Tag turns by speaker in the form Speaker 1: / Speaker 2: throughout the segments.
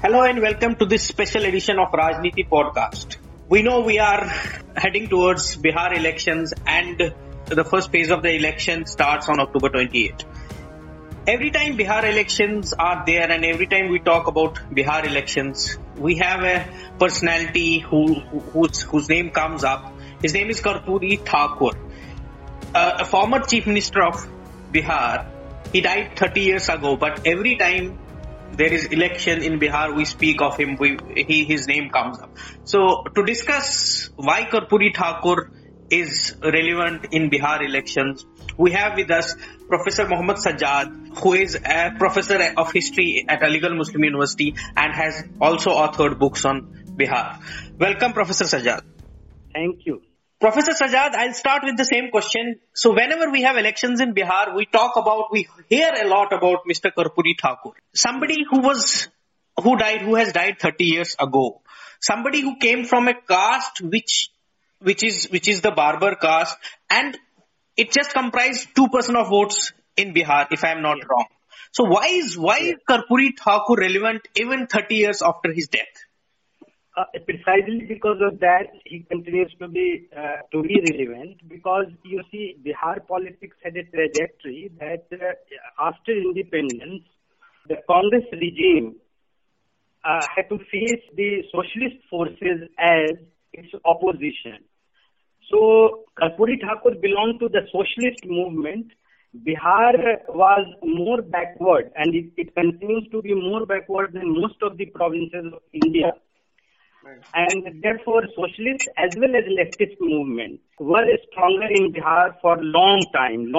Speaker 1: Hello and welcome to this special edition of Rajniti podcast. We know we are heading towards Bihar elections and the first phase of the election starts on October 28th. Every time Bihar elections are there and every time we talk about Bihar elections, we have a personality whose name comes up. His name is Karpuri Thakur, a former chief minister of Bihar. He died 30 years ago, but every time there is election in Bihar, we speak of him, his name comes up. So to discuss why Karpuri Thakur is relevant in Bihar elections, we have with us Professor Mohammad Sajjad, who is a professor of history at Aligarh Muslim University and has also authored books on Bihar. Welcome, Professor Sajjad.
Speaker 2: Thank you.
Speaker 1: Professor Sajjad, I'll start with the same question. So whenever we have elections in Bihar, we hear a lot about Mr. Karpuri Thakur. Somebody who has died 30 years ago. Somebody who came from a caste which is the Barbar caste, and it just comprised 2% of votes in Bihar, if I am not wrong. So why is Karpuri Thakur relevant even 30 years after his death?
Speaker 2: Precisely because of that, he continues to be relevant, because you see, Bihar politics had a trajectory that after independence, the Congress regime had to face the socialist forces as its opposition. So Karpuri Thakur belonged to the socialist movement. Bihar was more backward, and it continues to be more backward than most of the provinces of India. And therefore, socialist as well as leftist movement were stronger in Bihar for long time.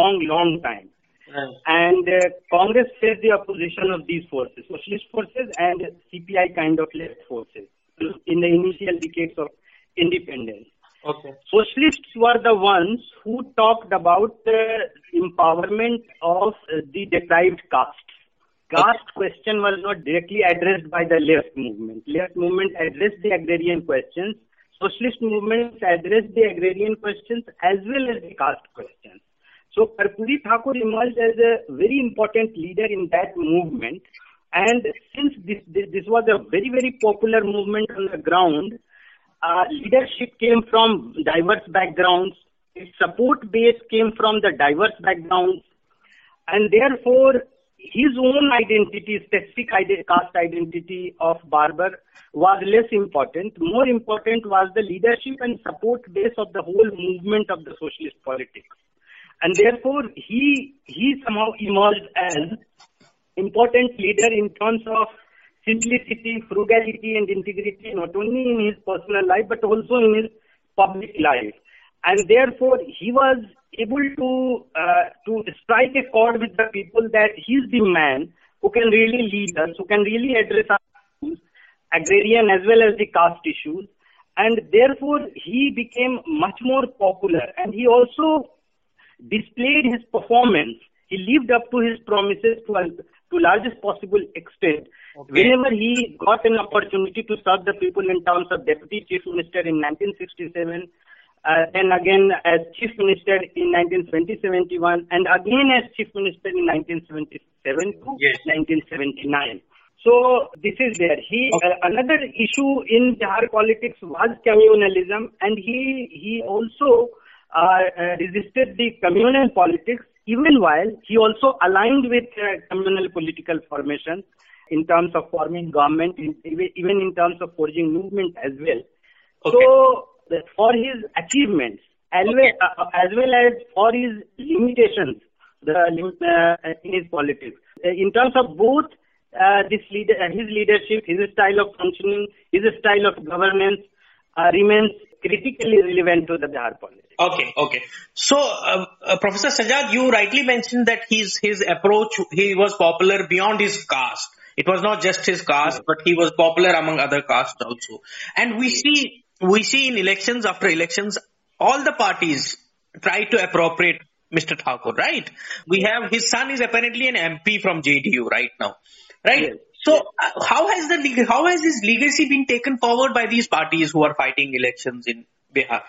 Speaker 2: And Congress faced the opposition of these forces, socialist forces and CPI kind of left forces in the initial decades of independence.
Speaker 1: Okay.
Speaker 2: Socialists were the ones who talked about the empowerment of the deprived caste. Caste question was not directly addressed by the left movement. Left movement addressed the agrarian questions. Socialist movements addressed the agrarian questions as well as the caste questions. So Karpuri Thakur emerged as a very important leader in that movement. And since this was a very, very popular movement on the ground, leadership came from diverse backgrounds. Its support base came from the diverse backgrounds. And therefore, his own identity, specific caste identity of Barbar was less important. More important was the leadership and support base of the whole movement of the socialist politics. And therefore, he somehow emerged as important leader in terms of simplicity, frugality and integrity, not only in his personal life, but also in his public life. And therefore, he was able to strike a chord with the people that he's the man who can really lead us, who can really address our issues, agrarian as well as the caste issues. And therefore, he became much more popular. And he also displayed his performance. He lived up to his promises to largest possible extent. Okay. Whenever he got an opportunity to serve the people in terms of deputy chief minister in 1967, then again as chief minister in 1970-71, and again as chief minister in 1977 to 1979. So this is there. Another issue in Bihar politics was communalism, and he also resisted the communal politics, even while he also aligned with communal political formation in terms of forming government, even in terms of forging movement as well. Okay. So for his achievements as well as for his limitations in his politics, in terms of both his leadership, his style of functioning, his style of governance remains critically relevant to the Bihar politics.
Speaker 1: Okay. So, Professor Sajjad, you rightly mentioned that his approach, he was popular beyond his caste. It was not just his caste, but he was popular among other castes also. And we see in elections after elections, all the parties try to appropriate Mr. Thakur, right? We have his son is apparently an MP from JDU right now, right? Yes. So how has his legacy been taken forward by these parties who are fighting elections in Bihar?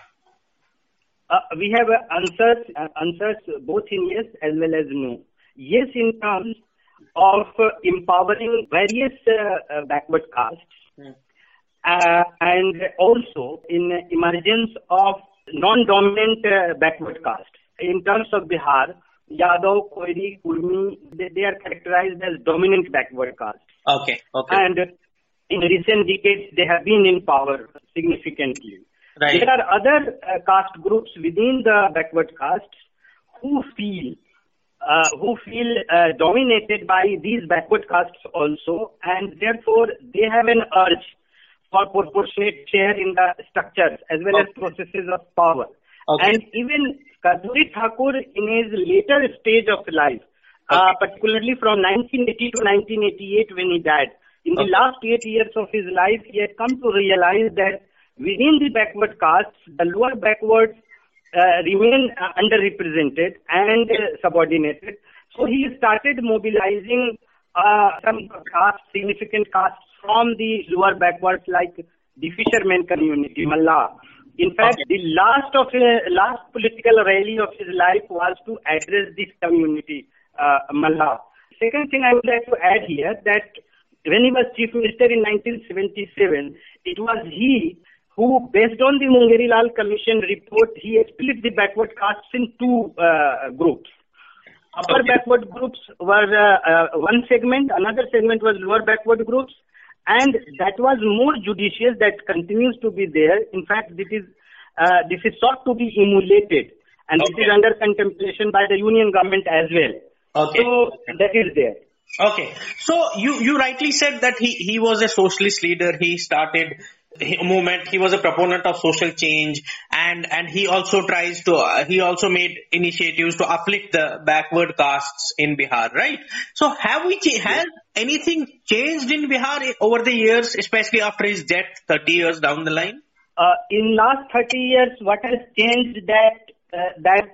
Speaker 2: We have answers both in yes as well as no. Yes, in terms of empowering various backward castes and also in emergence of non-dominant backward castes. In terms of Bihar, Yadav, Koiri, Kurmi, they are characterized as dominant backward castes.
Speaker 1: Okay.
Speaker 2: And in recent decades, they have been in power significantly.
Speaker 1: Right.
Speaker 2: There are other caste groups within the backward castes who feel dominated by these backward castes also, and therefore they have an urge for proportionate share in the structures as well as processes of power.
Speaker 1: Okay.
Speaker 2: And even Karpuri Thakur in his later stage of life, particularly from 1980 to 1988 when he died, in the last 8 years of his life, he had come to realize that within the backward castes, the lower backwards remain underrepresented and subordinated. So he started mobilizing some significant castes from the lower backwards, like the fishermen community, Mallah. In fact, the last political rally of his life was to address this community, Mallah. Second thing I would like to add here, that when he was Chief Minister in 1977, it was he who, based on the Mungeri Lal Commission report, he split the backward castes in two groups. Upper backward groups were one segment, another segment was lower backward groups, and that was more judicious, that continues to be there. In fact, this is sought to be emulated, and this is under contemplation by the union government as well.
Speaker 1: Okay.
Speaker 2: So that is there.
Speaker 1: Okay. So you rightly said that he was a socialist leader. He started a movement. He was a proponent of social change, and he also made initiatives to uplift the backward castes in Bihar, right? So has anything changed in Bihar over the years, especially after his death 30 years down the line?
Speaker 2: In last 30 years, what has changed that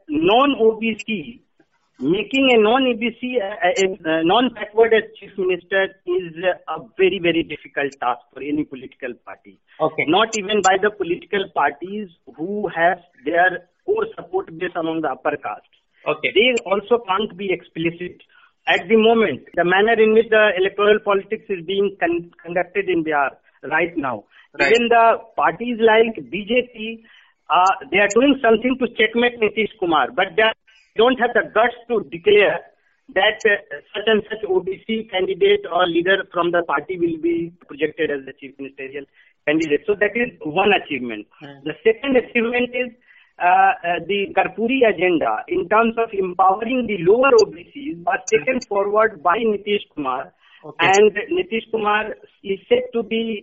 Speaker 2: non-OBC, making a non-backward as chief minister is a very, very difficult task for any political party.
Speaker 1: Okay.
Speaker 2: Not even by the political parties who have their core support base among the upper caste.
Speaker 1: Okay.
Speaker 2: They also can't be explicit. At the moment, the manner in which the electoral politics is being conducted in Bihar right now,
Speaker 1: right.
Speaker 2: Even the parties like BJP, they are doing something to checkmate Nitish Kumar, but they don't have the guts to declare that such and such OBC candidate or leader from the party will be projected as the chief ministerial candidate. So that is one achievement. The second achievement is the Karpuri agenda in terms of empowering the lower OBCs was taken forward by Nitish Kumar. Okay. And Nitish Kumar is said to be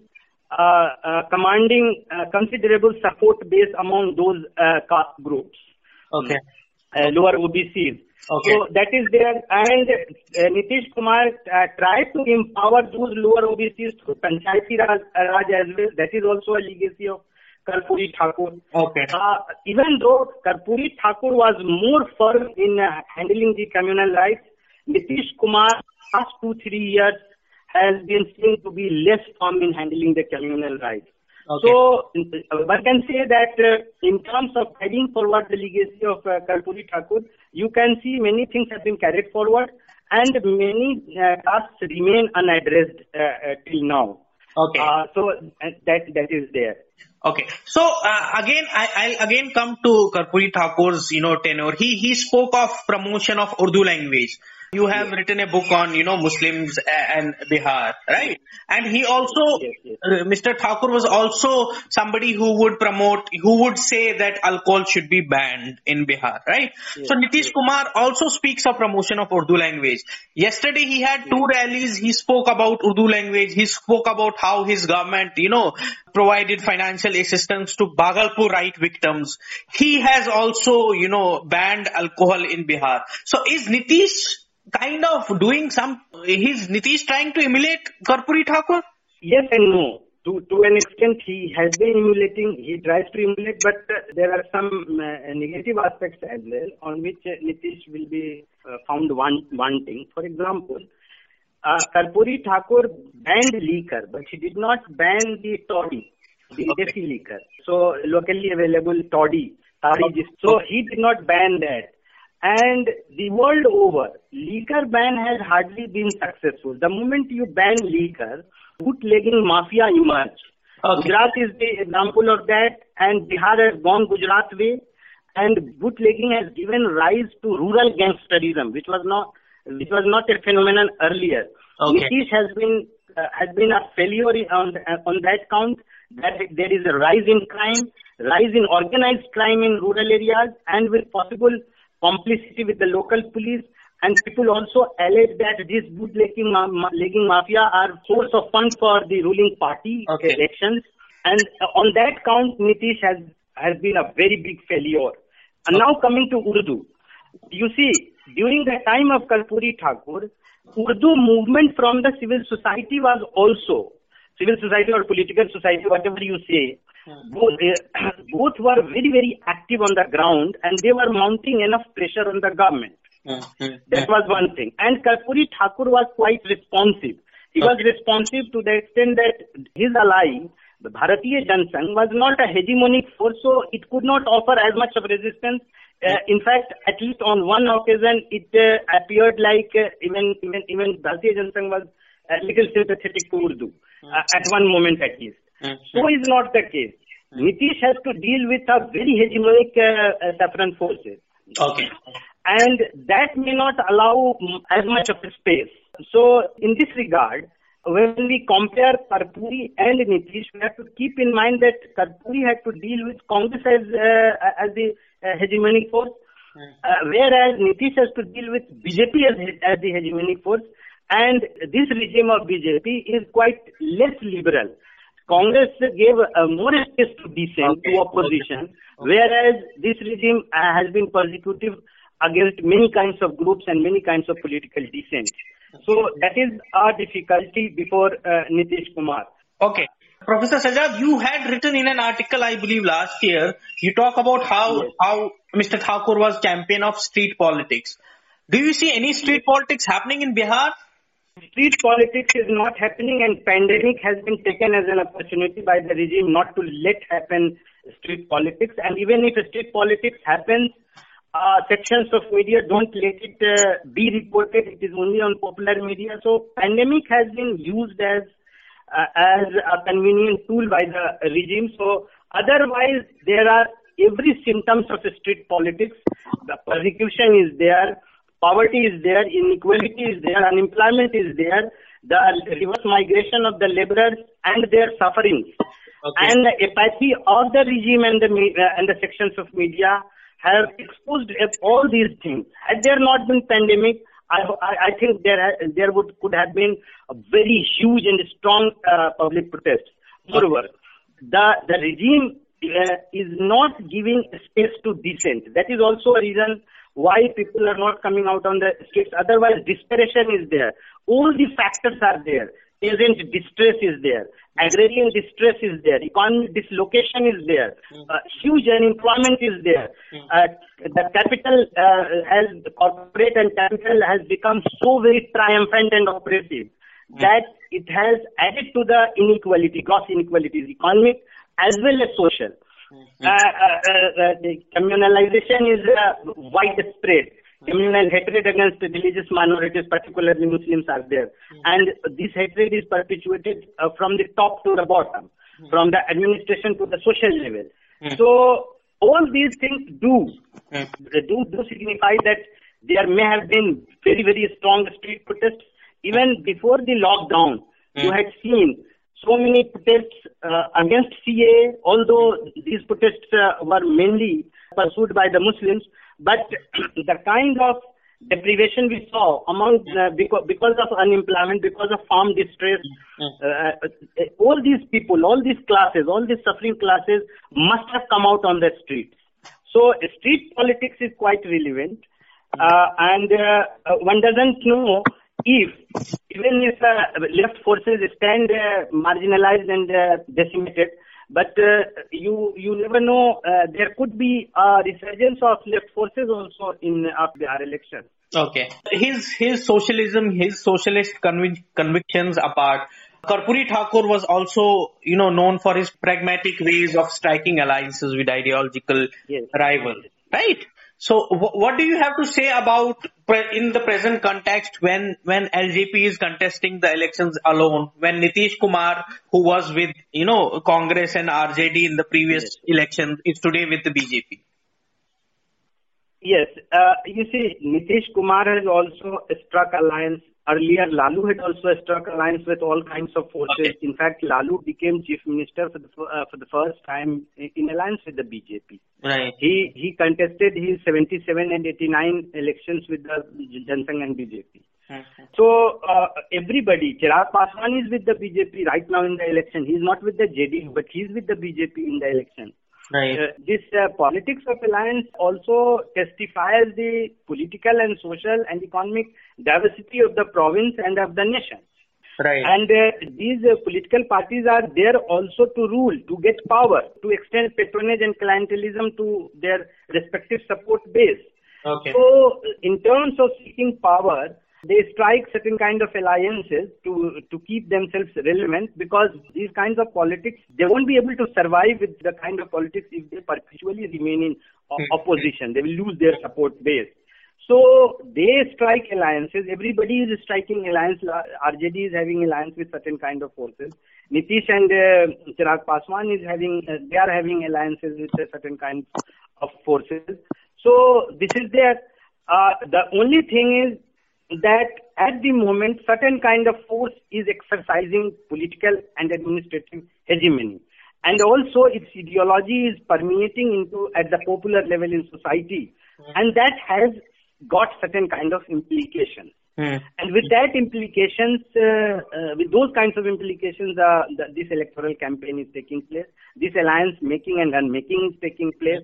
Speaker 2: commanding considerable support base among those caste groups.
Speaker 1: Okay.
Speaker 2: Lower OBCs.
Speaker 1: Okay.
Speaker 2: So that is there, and Nitish Kumar tried to empower those lower OBCs through Panchayati Raj as well. That is also a legacy of Karpuri Thakur.
Speaker 1: Okay.
Speaker 2: Even though Karpuri Thakur was more firm in handling the communal rights, Nitish Kumar last 2-3 years has been seen to be less firm in handling the communal rights. Okay. So, one can say that in terms of carrying forward the legacy of Karpuri Thakur, you can see many things have been carried forward and many tasks remain unaddressed till now.
Speaker 1: Okay.
Speaker 2: So, that is there.
Speaker 1: Okay. So, I'll again come to Karpuri Thakur's, tenure. He spoke of promotion of Urdu language. You have written a book on, Muslims and Bihar, right? And he also, Mr. Thakur was also somebody who would say that alcohol should be banned in Bihar, right? Yes, so Nitish Kumar also speaks of promotion of Urdu language. Yesterday he had 2 rallies. He spoke about Urdu language. He spoke about how his government, provided financial assistance to Bhagalpur riot victims. He has also, banned alcohol in Bihar. So is Nitish kind of doing is Nitish trying to emulate Karpuri Thakur?
Speaker 2: Yes and no. To an extent, he has been emulating, he tries to emulate, but there are some negative aspects as well on which Nitish will be found wanting. For example, Karpuri Thakur banned liquor, but he did not ban the toddy, the desi liquor. So, locally available toddy, tari. So, he did not ban that. And the world over, liquor ban has hardly been successful. The moment you ban liquor, bootlegging mafia emerge.
Speaker 1: Okay.
Speaker 2: Gujarat is the example of that, and Bihar has gone Gujarat way, and bootlegging has given rise to rural gangsterism, which was not a phenomenon earlier.
Speaker 1: Okay.
Speaker 2: Nitish has been a failure on that count. That there is a rise in crime, rise in organized crime in rural areas, and with possible complicity with the local police. And people also allege that these bootlegging mafia are source of funds for the ruling party elections. And on that count, Nitish has been a very big failure. And now coming to Urdu. You see, during the time of Karpuri Thakur, Urdu movement from the civil society was also, civil society or political society, whatever you say, both were very, very active on the ground, and they were mounting enough pressure on the government. That was one thing. And Karpuri Thakur was quite responsive. He was responsive to the extent that his ally, the Bharatiya Janasangh, was not a hegemonic force, so it could not offer as much of resistance. In fact, at least on one occasion, it appeared like even Bharatiya Janasangh was a little sympathetic to Urdu, at one moment at least. So is not the case. Nitish has to deal with a very hegemonic saffron forces.
Speaker 1: Okay.
Speaker 2: And that may not allow as much of a space. So in this regard, when we compare Karpuri and Nitish, we have to keep in mind that Karpuri had to deal with Congress as the hegemonic force, whereas Nitish has to deal with BJP as the hegemonic force. And this regime of BJP is quite less liberal. Congress gave more space to dissent, to opposition, whereas this regime has been persecutive against many kinds of groups and many kinds of political dissent. So that is our difficulty before Nitish Kumar.
Speaker 1: Okay. Professor Sajjad, you had written in an article, I believe last year, you talk about how Mr. Thakur was champion of street politics. Do you see any street politics happening in Bihar?
Speaker 2: Street politics is not happening, and pandemic has been taken as an opportunity by the regime not to let happen street politics. And even if street politics happens, sections of media don't let it be reported. It is only on popular media. So pandemic has been used as a convenient tool by the regime. So otherwise, there are every symptoms of street politics. The persecution is there. Poverty is there, inequality is there, unemployment is there, the reverse migration of the laborers and their sufferings. Okay. And the apathy of the regime and the sections of media have exposed all these things. Had there not been pandemic, I think there could have been a very huge and strong public protest. Moreover, the regime is not giving space to dissent. That is also a reason why people are not coming out on the streets. Otherwise, desperation is there. All the factors are there. Peasant distress is there. Agrarian distress is there. Economic dislocation is there. Huge unemployment is there. The capital corporate and capital has become so very triumphant and oppressive that it has added to the inequality, gross inequalities, economic as well as social. The communalization is widespread. Communal hatred against religious minorities, particularly Muslims, are there. And this hatred is perpetuated from the top to the bottom, from the administration to the social level. So all these things do signify that there may have been very, very strong street protests. Even before the lockdown, you had seen so many protests against CA, although these protests were mainly pursued by the Muslims, but the kind of deprivation we saw among because of unemployment, because of farm distress, all these people, all these classes, all these suffering classes must have come out on the streets. So street politics is quite relevant, and one doesn't know even if left forces stand marginalized and decimated, but you never know, there could be a resurgence of left forces also in Bihar election.
Speaker 1: Okay. His socialism, his socialist convictions apart, Karpuri Thakur was also, known for his pragmatic ways of striking alliances with ideological rivals, right? So what do you have to say about in the present context when LJP is contesting the elections alone, when Nitish Kumar, who was with Congress and RJD in the previous election, is today with the BJP?
Speaker 2: Yes, you see, Nitish Kumar has also struck alliance. Earlier, Lalu had also struck alliance with all kinds of forces.
Speaker 1: Okay.
Speaker 2: In fact, Lalu became chief minister for the first time in alliance with the BJP.
Speaker 1: Right.
Speaker 2: He contested his 77 and 89 elections with the Jan Sangh and BJP.
Speaker 1: Okay.
Speaker 2: So everybody, Chirag Paswan is with the BJP right now in the election. He's not with the JDU, but he's with the BJP in the election.
Speaker 1: Right.
Speaker 2: This politics of alliance also testifies the political and social and economic diversity of the province and of the nation.
Speaker 1: Right.
Speaker 2: And these political parties are there also to rule, to get power, to extend patronage and clientelism to their respective support base.
Speaker 1: Okay.
Speaker 2: So, in terms of seeking power, they strike certain kind of alliances to keep themselves relevant, because these kinds of politics, they won't be able to survive with the kind of politics if they perpetually remain in opposition. They will lose their support base. So they strike alliances. Everybody is striking alliance. RJD is having alliance with certain kind of forces. Nitish and Chirag Paswan they are having alliances with certain kinds of forces. So this is there. The only thing is that at the moment, certain kind of force is exercising political and administrative hegemony. And also its ideology is permeating at the popular level in society. And that has got certain kind of implications. And with that implications, with those kinds of implications, this electoral campaign is taking place. This alliance making and unmaking is taking place.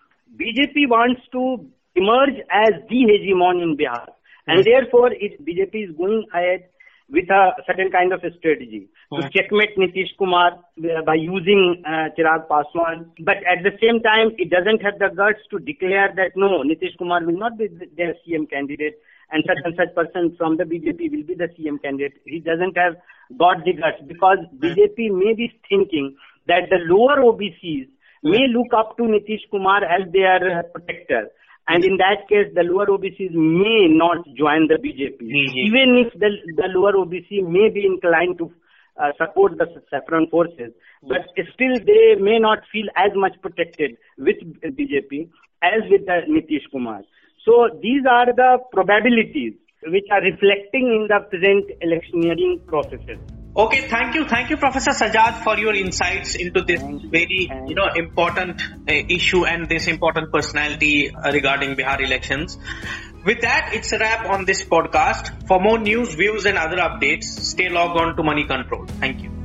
Speaker 2: BJP wants to emerge as the hegemon in Bihar. And therefore, BJP is going ahead with a certain kind of a strategy to checkmate Nitish Kumar by using Chirag Paswan. But at the same time, it doesn't have the guts to declare that no, Nitish Kumar will not be their CM candidate and such person from the BJP will be the CM candidate. He doesn't have got the guts, because BJP may be thinking that the lower OBCs may look up to Nitish Kumar as their protector. And in that case, the lower OBCs may not join the BJP. Even if the lower OBC may be inclined to support the saffron forces, but still they may not feel as much protected with BJP as with the Nitish Kumar. So these are the probabilities which are reflecting in the present electioneering processes.
Speaker 1: Okay, thank you, Professor Sajjad, for your insights into this very, important issue and this important personality regarding Bihar elections. With that, it's a wrap on this podcast. For more news, views, and other updates, stay logged on to Money Control. Thank you.